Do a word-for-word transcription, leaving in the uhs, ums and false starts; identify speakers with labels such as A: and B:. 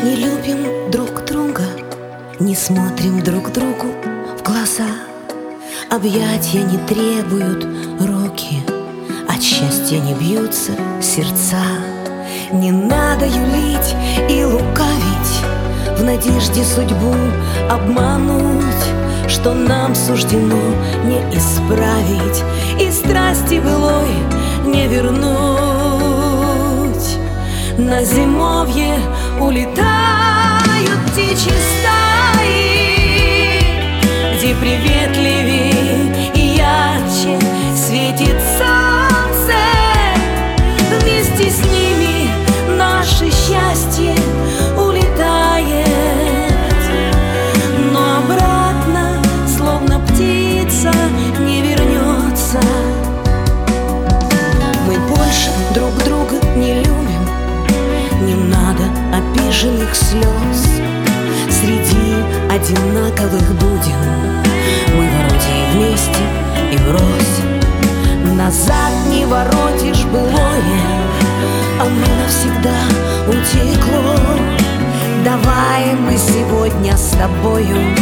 A: Не любим друг друга, не смотрим друг другу в глаза. Объятия не требуют руки, от счастья не бьются сердца. Не надо юлить и лукавить, в надежде судьбу обмануть, что нам суждено не исправить и страсти былой не вернуть. На зимовье улетают птичьи стаи, где приветливее и ярче светит солнце. Вместе с ними наше счастье улетает, но обратно, словно птица, не вернется. Мы больше друг друга не любим, не надо обиженных слез. Среди одинаковых будем мы вроде и вместе, и врозь. Назад не воротишь былое, оно навсегда утекло. Давай мы сегодня с тобою